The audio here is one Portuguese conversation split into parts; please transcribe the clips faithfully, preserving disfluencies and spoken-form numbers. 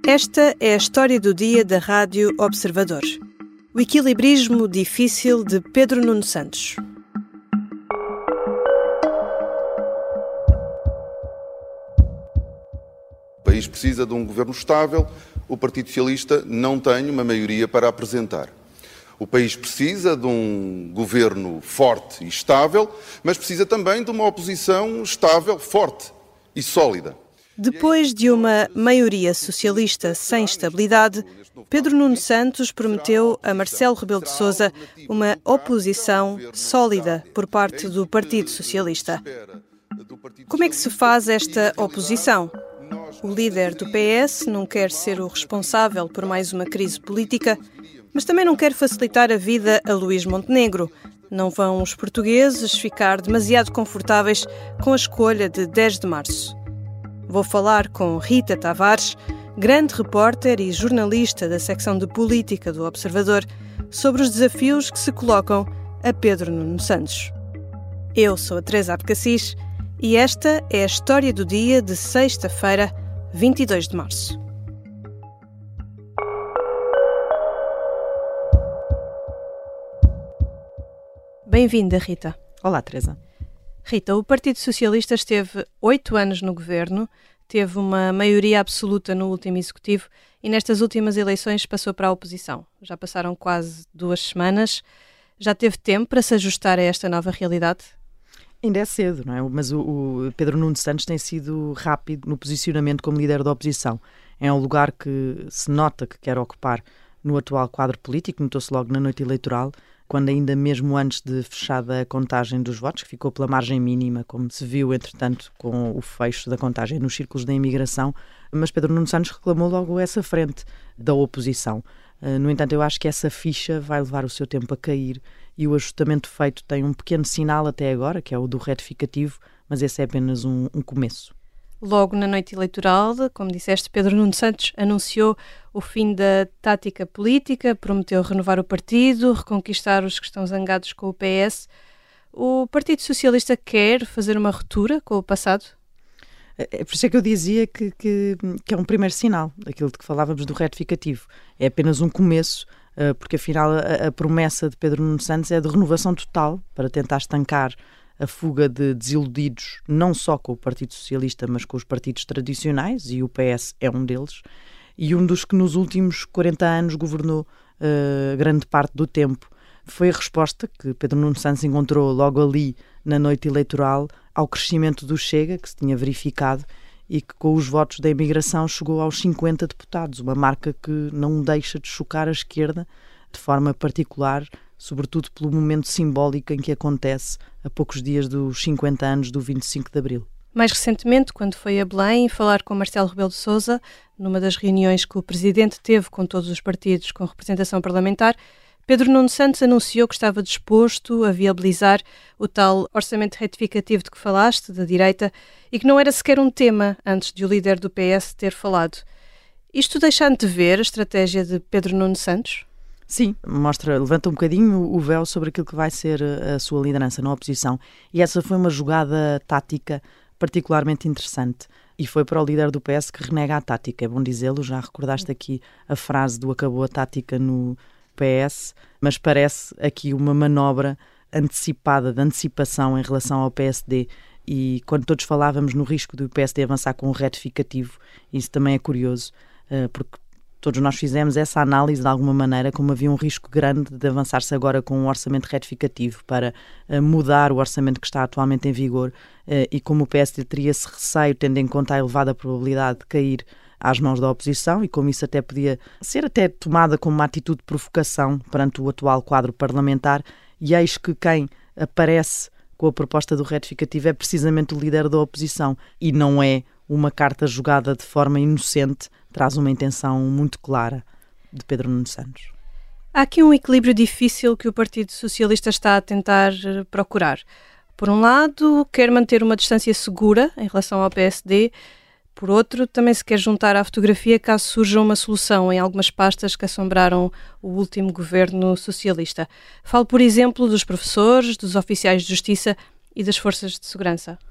Esta é a história do dia da Rádio Observador. O equilibrismo difícil de Pedro Nuno Santos. O país precisa de um governo estável, o Partido Socialista não tem uma maioria para apresentar. O país precisa de um governo forte e estável, mas precisa também de uma oposição estável, forte e sólida. Depois de uma maioria socialista sem estabilidade, Pedro Nuno Santos prometeu a Marcelo Rebelo de Sousa uma oposição sólida por parte do Partido Socialista. Como é que se faz esta oposição? O líder do P S não quer ser o responsável por mais uma crise política, mas também não quer facilitar a vida a Luís Montenegro. Não vão os portugueses ficar demasiado confortáveis com a escolha de dez de março. Vou falar com Rita Tavares, grande repórter e jornalista da secção de política do Observador, sobre os desafios que se colocam a Pedro Nuno Santos. Eu sou a Teresa Abcacis e esta é a história do dia de sexta-feira, vinte e dois de março. Bem-vinda, Rita. Olá, Teresa. Rita, o Partido Socialista esteve oito anos no governo, teve uma maioria absoluta no último executivo e nestas últimas eleições passou para a oposição. Já passaram quase duas semanas. Já teve tempo para se ajustar a esta nova realidade? Ainda é cedo, não é? Mas o, o Pedro Nuno Santos tem sido rápido no posicionamento como líder da oposição. É um lugar que se nota que quer ocupar no atual quadro político, notou-se logo na noite eleitoral, quando ainda mesmo antes de fechada a contagem dos votos, que ficou pela margem mínima, como se viu, entretanto, com o fecho da contagem nos círculos da imigração, mas Pedro Nuno Santos reclamou logo essa frente da oposição. No entanto, eu acho que essa ficha vai levar o seu tempo a cair e o ajustamento feito tem um pequeno sinal até agora, que é o do retificativo, mas esse é apenas um, um começo. Logo na noite eleitoral, como disseste, Pedro Nuno Santos anunciou o fim da tática política, prometeu renovar o partido, reconquistar os que estão zangados com o P S. O Partido Socialista quer fazer uma ruptura com o passado? É por isso é que eu dizia que, que, que é um primeiro sinal, daquilo de que falávamos do retificativo. É apenas um começo, porque afinal a, a promessa de Pedro Nuno Santos é de renovação total para tentar estancar a fuga de desiludidos, não só com o Partido Socialista, mas com os partidos tradicionais, e o P S é um deles, e um dos que nos últimos quarenta anos governou uh, grande parte do tempo. Foi a resposta que Pedro Nuno Santos encontrou logo ali na noite eleitoral ao crescimento do Chega, que se tinha verificado, e que com os votos da imigração chegou aos cinquenta deputados, uma marca que não deixa de chocar a esquerda, de forma particular, sobretudo pelo momento simbólico em que acontece a poucos dias dos cinquenta anos do vinte e cinco de Abril. Mais recentemente, quando foi a Belém falar com Marcelo Rebelo de Sousa, numa das reuniões que o Presidente teve com todos os partidos com representação parlamentar, Pedro Nuno Santos anunciou que estava disposto a viabilizar o tal orçamento retificativo de que falaste, da direita, e que não era sequer um tema antes de o líder do P S ter falado. Isto deixa antever a estratégia de Pedro Nuno Santos? Sim, mostra, levanta um bocadinho o véu sobre aquilo que vai ser a sua liderança na oposição. E essa foi uma jogada tática particularmente interessante. E foi para o líder do P S que renega a tática. É bom dizê-lo, já recordaste aqui a frase do acabou a tática no P S, mas parece aqui uma manobra antecipada, de antecipação em relação ao P S D. E quando todos falávamos no risco do P S D avançar com um retificativo, isso também é curioso, porque todos nós fizemos essa análise de alguma maneira, como havia um risco grande de avançar-se agora com um orçamento retificativo para uh, mudar o orçamento que está atualmente em vigor uh, e como o P S D teria esse receio, tendo em conta a elevada probabilidade de cair às mãos da oposição e como isso até podia ser até tomada como uma atitude de provocação perante o atual quadro parlamentar, e eis que quem aparece com a proposta do retificativo é precisamente o líder da oposição e não é uma carta jogada de forma inocente, traz uma intenção muito clara de Pedro Nuno Santos. Há aqui um equilíbrio difícil que o Partido Socialista está a tentar procurar. Por um lado, quer manter uma distância segura em relação ao P S D. Por outro, também se quer juntar à fotografia caso surja uma solução em algumas pastas que assombraram o último governo socialista. Falo, por exemplo, dos professores, dos oficiais de justiça e das forças de segurança.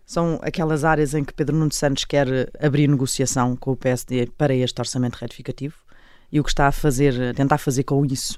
são aquelas áreas em que Pedro Nuno Santos quer abrir negociação com o P S D para este orçamento retificativo, e o que está a fazer, a tentar fazer com isso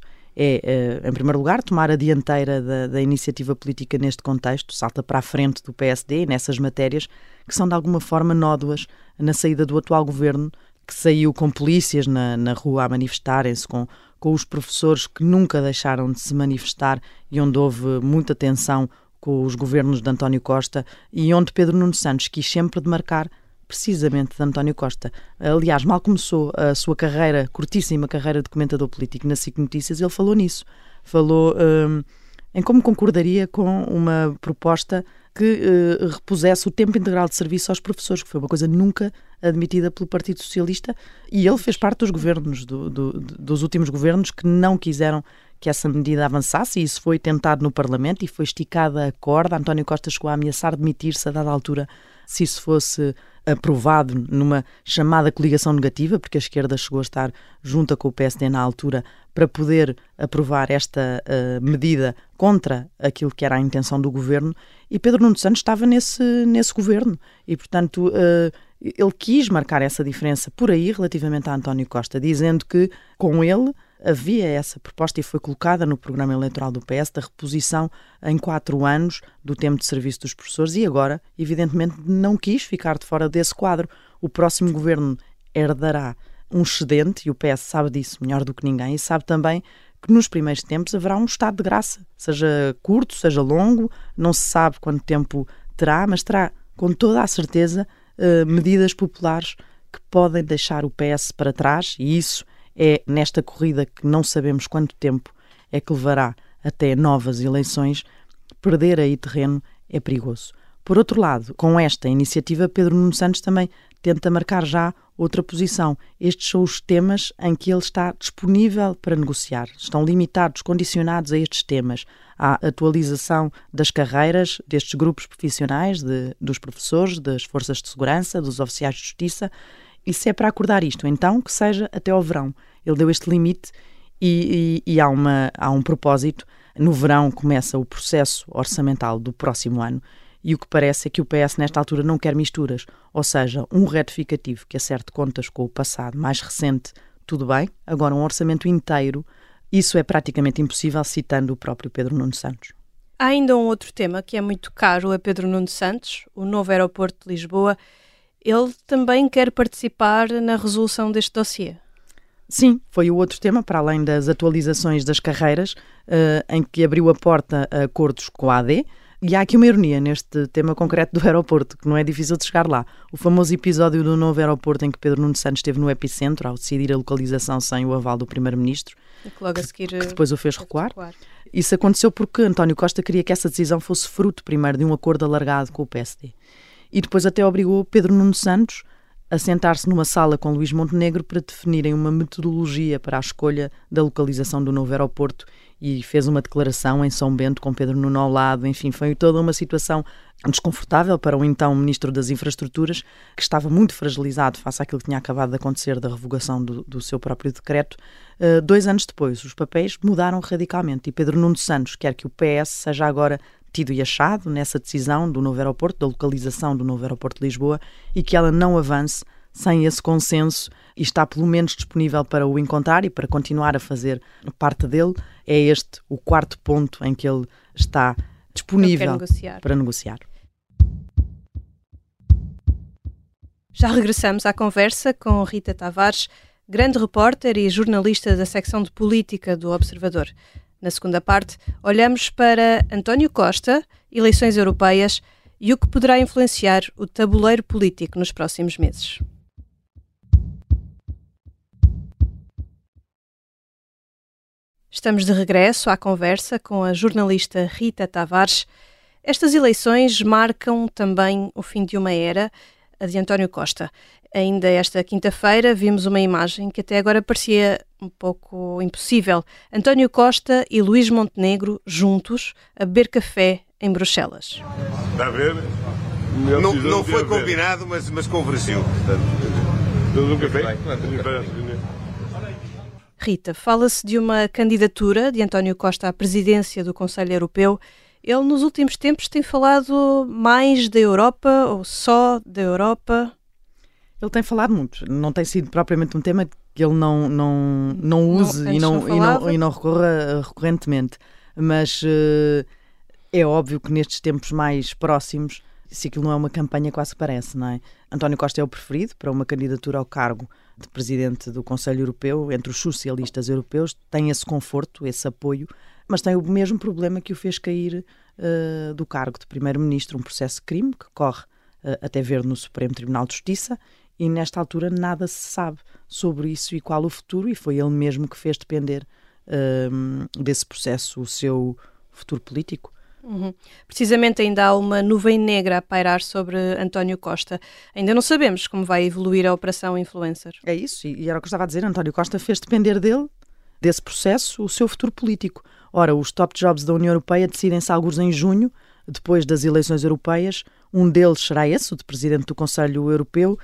é, em primeiro lugar, tomar a dianteira da, da iniciativa política neste contexto, salta para a frente do P S D nessas matérias que são de alguma forma nódoas na saída do atual governo, que saiu com polícias na, na rua a manifestarem-se, com, com os professores que nunca deixaram de se manifestar e onde houve muita tensão com os governos de António Costa e onde Pedro Nuno Santos quis sempre demarcar precisamente de António Costa. Aliás, mal começou a sua carreira, curtíssima carreira de comentador político na S I C Notícias, ele falou nisso. Falou hum, em como concordaria com uma proposta que uh, repusesse o tempo integral de serviço aos professores, que foi uma coisa nunca admitida pelo Partido Socialista, e ele fez parte dos governos, do, do, dos últimos governos, que não quiseram que essa medida avançasse, e isso foi tentado no Parlamento e foi esticada a corda. António Costa chegou a ameaçar demitir-se a dada altura se isso fosse aprovado numa chamada coligação negativa, porque a esquerda chegou a estar junta com o P S D na altura para poder aprovar esta uh, medida contra aquilo que era a intenção do governo, e Pedro Nuno Santos estava nesse, nesse governo e, portanto, uh, ele quis marcar essa diferença por aí relativamente a António Costa, dizendo que com ele havia essa proposta e foi colocada no programa eleitoral do P S da reposição em quatro anos do tempo de serviço dos professores, e agora, evidentemente, não quis ficar de fora desse quadro. O próximo governo herdará um excedente, e o P S sabe disso melhor do que ninguém, e sabe também que nos primeiros tempos haverá um estado de graça, seja curto, seja longo, não se sabe quanto tempo terá, mas terá, com toda a certeza, eh, medidas populares que podem deixar o P S para trás, e isso é nesta corrida que não sabemos quanto tempo é que levará até novas eleições. Perder aí terreno é perigoso. Por outro lado, com esta iniciativa, Pedro Nuno Santos também tenta marcar já outra posição. Estes são os temas em que ele está disponível para negociar. Estão limitados, condicionados a estes temas. À atualização das carreiras destes grupos profissionais, de, dos professores, das forças de segurança, dos oficiais de justiça. E se é para acordar isto, então que seja até ao verão. Ele deu este limite e, e, e há, uma, há um propósito. No verão começa o processo orçamental do próximo ano, e o que parece é que o P S nesta altura não quer misturas, ou seja, um retificativo que acerte contas com o passado mais recente, tudo bem, agora um orçamento inteiro, isso é praticamente impossível, citando o próprio Pedro Nuno Santos. Há ainda um outro tema que é muito caro a Pedro Nuno Santos, o novo aeroporto de Lisboa. Ele também quer participar na resolução deste dossiê. Sim, foi o outro tema, para além das atualizações das carreiras, uh, em que abriu a porta a acordos com a A D. E há aqui uma ironia neste tema concreto do aeroporto, que não é difícil de chegar lá. O famoso episódio do novo aeroporto em que Pedro Nuno Santos esteve no epicentro ao decidir a localização sem o aval do primeiro-ministro, e que, logo a seguir, que depois o fez recuar. recuar. Isso aconteceu porque António Costa queria que essa decisão fosse fruto, primeiro, de um acordo alargado com o P S D. E depois até obrigou Pedro Nuno Santos a sentar-se numa sala com Luís Montenegro para definirem uma metodologia para a escolha da localização do novo aeroporto, e fez uma declaração em São Bento com Pedro Nuno ao lado. Enfim, foi toda uma situação desconfortável para o então Ministro das Infraestruturas, que estava muito fragilizado face àquilo que tinha acabado de acontecer da revogação do, do seu próprio decreto. Uh, dois anos depois, os papéis mudaram radicalmente e Pedro Nuno Santos quer que o P S seja agora tido e achado nessa decisão do novo aeroporto, da localização do novo aeroporto de Lisboa, e que ela não avance sem esse consenso, e está pelo menos disponível para o encontrar e para continuar a fazer parte dele. É este o quarto ponto em que ele está disponível negociar. para negociar. Já regressamos à conversa com Rita Tavares, grande repórter e jornalista da secção de política do Observador. Na segunda parte, olhamos para António Costa, eleições europeias e o que poderá influenciar o tabuleiro político nos próximos meses. Estamos de regresso à conversa com a jornalista Rita Tavares. Estas eleições marcam também o fim de uma era, a de António Costa. Ainda esta quinta-feira vimos uma imagem que até agora parecia um pouco impossível. António Costa e Luís Montenegro juntos a beber café em Bruxelas. Está a ver? Não, não foi combinado, mas, mas convergiu. Deu um café? Rita, fala-se de uma candidatura de António Costa à presidência do Conselho Europeu Ele nos últimos tempos tem falado mais da Europa ou só da Europa? Ele tem falado muito, não tem sido propriamente um tema que ele não, não, não use não, e, não, não e, não, e não recorra recorrentemente, mas uh, é óbvio que nestes tempos mais próximos, se aquilo não é uma campanha, quase parece, não é? António Costa é o preferido para uma candidatura ao cargo de Presidente do Conselho Europeu, entre os socialistas europeus, tem esse conforto, esse apoio, mas tem o mesmo problema que o fez cair uh, do cargo de Primeiro-Ministro, um processo de crime que corre uh, até ver no Supremo Tribunal de Justiça, e nesta altura nada se sabe sobre isso e qual o futuro, e foi ele mesmo que fez depender uh, desse processo o seu futuro político. Uhum. Precisamente ainda há uma nuvem negra a pairar sobre António Costa. Ainda não sabemos como vai evoluir a Operação Influencer. É isso, e era o que eu estava a dizer, António Costa fez depender dele, desse processo, o seu futuro político. Ora, os top jobs da União Europeia decidem-se alguns em junho, depois das eleições europeias. Um deles será esse, o de Presidente do Conselho Europeu,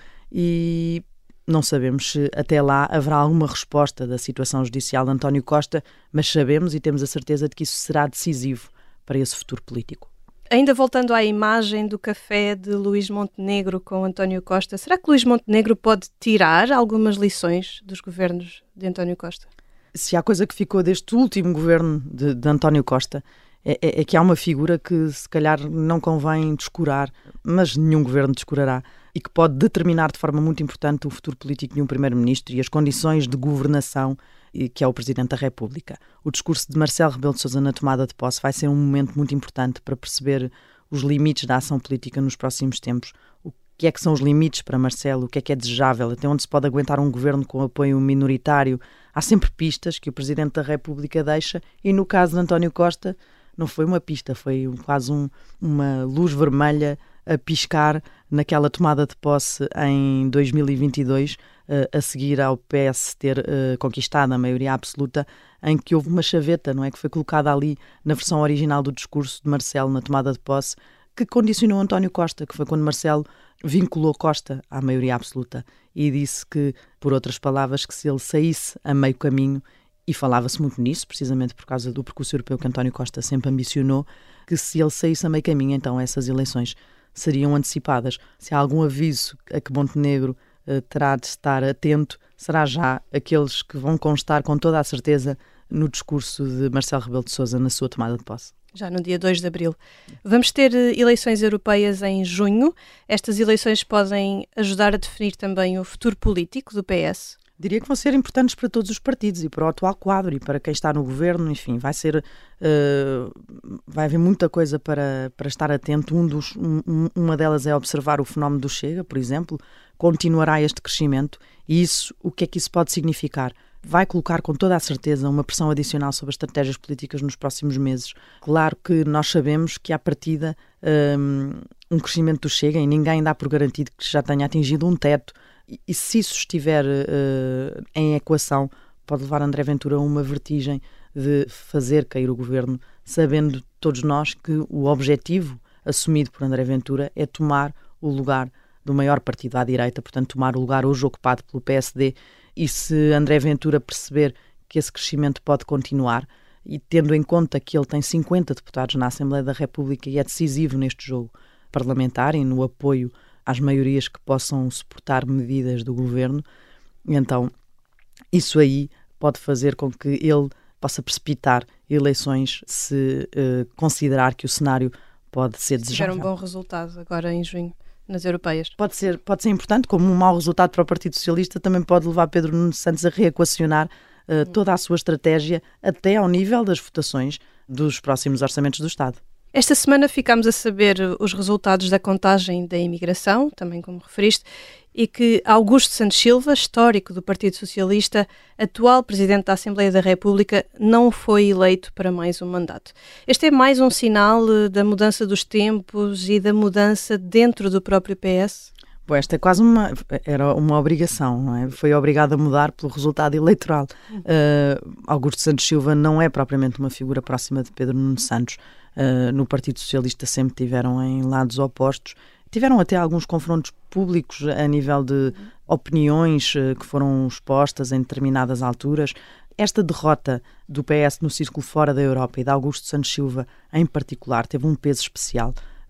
e não sabemos se até lá haverá alguma resposta da situação judicial de António Costa, mas sabemos e temos a certeza de que isso será decisivo para esse futuro político. Ainda voltando à imagem do café de Luís Montenegro com António Costa, será que Luís Montenegro pode tirar algumas lições dos governos de António Costa? Se há coisa que ficou deste último governo de, de António Costa, é, é, é que há uma figura que se calhar não convém descurar, mas nenhum governo descurará, e que pode determinar de forma muito importante o futuro político de um primeiro-ministro e as condições de governação, que é o Presidente da República. O discurso de Marcelo Rebelo de Sousa na tomada de posse vai ser um momento muito importante para perceber os limites da ação política nos próximos tempos. O que é que são os limites para Marcelo? O que é que é desejável? Até onde se pode aguentar um governo com apoio minoritário? Há sempre pistas que o Presidente da República deixa, e no caso de António Costa não foi uma pista, foi quase um, uma luz vermelha a piscar naquela tomada de posse em dois mil e vinte e dois, a seguir ao P S ter uh, conquistado a maioria absoluta, em que houve uma chaveta, não é, que foi colocada ali na versão original do discurso de Marcelo na tomada de posse, que condicionou António Costa, que foi quando Marcelo vinculou Costa à maioria absoluta e disse que, por outras palavras, que se ele saísse a meio caminho, e falava-se muito nisso, precisamente por causa do percurso europeu que António Costa sempre ambicionou, que se ele saísse a meio caminho, então essas eleições seriam antecipadas. Se há algum aviso a que Montenegro uh, terá de estar atento, será já aqueles que vão constar com toda a certeza no discurso de Marcelo Rebelo de Sousa na sua tomada de posse. Já no dia dois de abril. Vamos ter eleições europeias em junho. Estas eleições podem ajudar a definir também o futuro político do P S? Diria que vão ser importantes para todos os partidos e para o atual quadro e para quem está no governo, enfim, vai ser, uh, vai haver muita coisa para, para estar atento. Um dos, um, uma delas é observar o fenómeno do Chega, por exemplo, continuará este crescimento e isso, o que é que isso pode significar? Vai colocar com toda a certeza uma pressão adicional sobre as estratégias políticas nos próximos meses. Claro que nós sabemos que à partida um, um crescimento do Chega, e ninguém dá por garantido que já tenha atingido um teto, e, e se isso estiver uh, em equação, pode levar André Ventura a uma vertigem de fazer cair o governo, sabendo todos nós que o objetivo assumido por André Ventura é tomar o lugar do maior partido à direita, portanto tomar o lugar hoje ocupado pelo P S D. E se André Ventura perceber que esse crescimento pode continuar, e tendo em conta que ele tem cinquenta deputados na Assembleia da República e é decisivo neste jogo parlamentar e no apoio às maiorias que possam suportar medidas do governo, então isso aí pode fazer com que ele possa precipitar eleições se uh, considerar que o cenário pode ser desejável. Tiver um bom resultado agora em junho nas europeias. Pode ser, pode ser importante, como um mau resultado para o Partido Socialista também pode levar Pedro Nuno Santos a reequacionar uh, toda a sua estratégia até ao nível das votações dos próximos orçamentos do Estado. Esta semana ficámos a saber os resultados da contagem da imigração, também como referiste, e que Augusto Santos Silva, histórico do Partido Socialista, atual Presidente da Assembleia da República, não foi eleito para mais um mandato. Este é mais um sinal da mudança dos tempos e da mudança dentro do próprio P S? Bom, esta é quase uma, era uma obrigação, não é? Foi obrigado a mudar pelo resultado eleitoral. Uh, Augusto Santos Silva não é propriamente uma figura próxima de Pedro Nuno Santos. Uh, no Partido Socialista sempre tiveram em lados opostos. Tiveram até alguns confrontos públicos a nível de opiniões uh, que foram expostas em determinadas alturas. Esta derrota do P S no círculo fora da Europa e de Augusto Santos Silva, em particular, teve um peso especial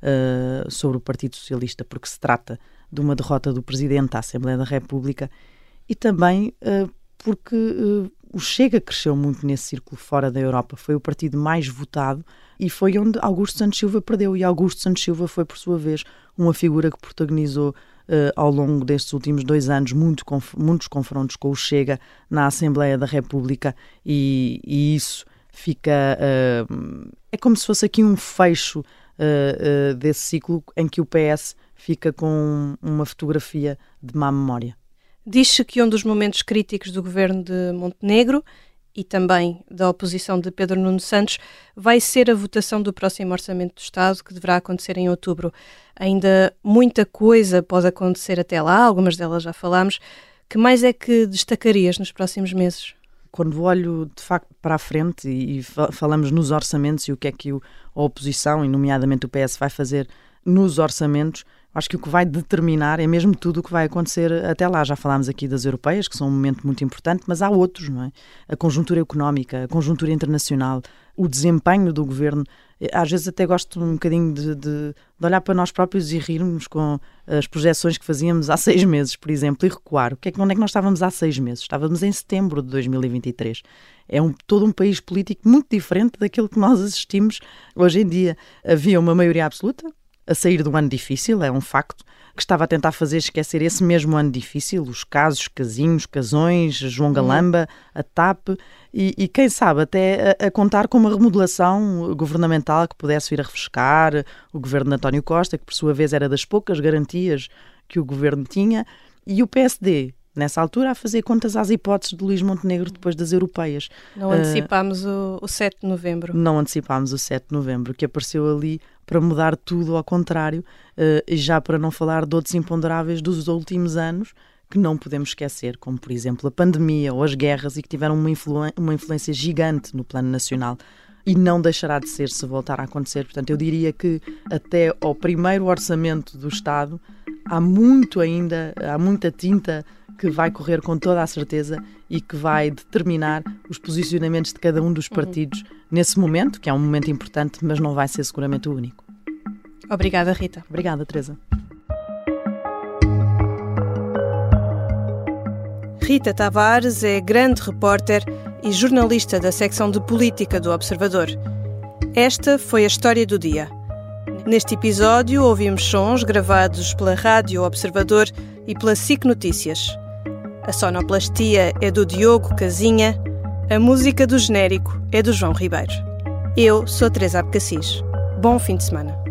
uh, sobre o Partido Socialista, porque se trata de uma derrota do Presidente da Assembleia da República e também uh, porque uh, o Chega cresceu muito nesse círculo fora da Europa. Foi o partido mais votado e foi onde Augusto Santos Silva perdeu. E Augusto Santos Silva foi, por sua vez, uma figura que protagonizou Uh, ao longo destes últimos dois anos muito conf- muitos confrontos com o Chega na Assembleia da República e, e isso fica... Uh, é como se fosse aqui um fecho uh, uh, desse ciclo em que o P S fica com uma fotografia de má memória. Diz-se que um dos momentos críticos do governo de Montenegro e também da oposição de Pedro Nuno Santos vai ser a votação do próximo Orçamento do Estado, que deverá acontecer em outubro. Ainda muita coisa pode acontecer até lá, algumas delas já falámos. Que mais é que destacarias nos próximos meses? Quando olho, de facto, para a frente e, e falamos nos orçamentos e o que é que o, a oposição, e nomeadamente o P S, vai fazer nos orçamentos, acho que o que vai determinar é mesmo tudo o que vai acontecer até lá. Já falámos aqui das europeias, que são um momento muito importante, mas há outros, não é? A conjuntura económica, a conjuntura internacional, o desempenho do governo. Às vezes até gosto um bocadinho de, de, de olhar para nós próprios e rirmos com as projeções que fazíamos há seis meses, por exemplo, e recuar. O que é que, onde é que nós estávamos há seis meses? Estávamos em setembro de dois mil e vinte e três. É um, todo um país político muito diferente daquilo que nós assistimos hoje em dia. Havia uma maioria absoluta a sair do ano difícil, é um facto, que estava a tentar fazer esquecer esse mesmo ano difícil, os casos, casinhos, casões, João Galamba, a TAP, e, e quem sabe até a, a contar com uma remodelação governamental que pudesse vir a refrescar o governo de António Costa, que por sua vez era das poucas garantias que o governo tinha, e o P S D, nessa altura, a fazer contas às hipóteses de Luís Montenegro depois das europeias. Não antecipámos uh, o, o sete de novembro. Não antecipámos o sete de novembro, que apareceu ali para mudar tudo ao contrário, uh, e já para não falar de outros imponderáveis dos últimos anos, que não podemos esquecer, como por exemplo a pandemia ou as guerras, e que tiveram uma, influ- uma influência gigante no plano nacional. E não deixará de ser se voltar a acontecer. Portanto, eu diria que até ao primeiro orçamento do Estado há muito ainda, há muita tinta que vai correr com toda a certeza e que vai determinar os posicionamentos de cada um dos partidos uhum. nesse momento, que é um momento importante, mas não vai ser seguramente o único. Obrigada, Rita. Obrigada, Teresa. Rita Tavares é grande repórter e jornalista da secção de política do Observador. Esta foi a história do dia. Neste episódio ouvimos sons gravados pela Rádio Observador e pela S I C Notícias. A sonoplastia é do Diogo Casinha, a música do genérico é do João Ribeiro. Eu sou Teresa Abcacis. Bom fim de semana.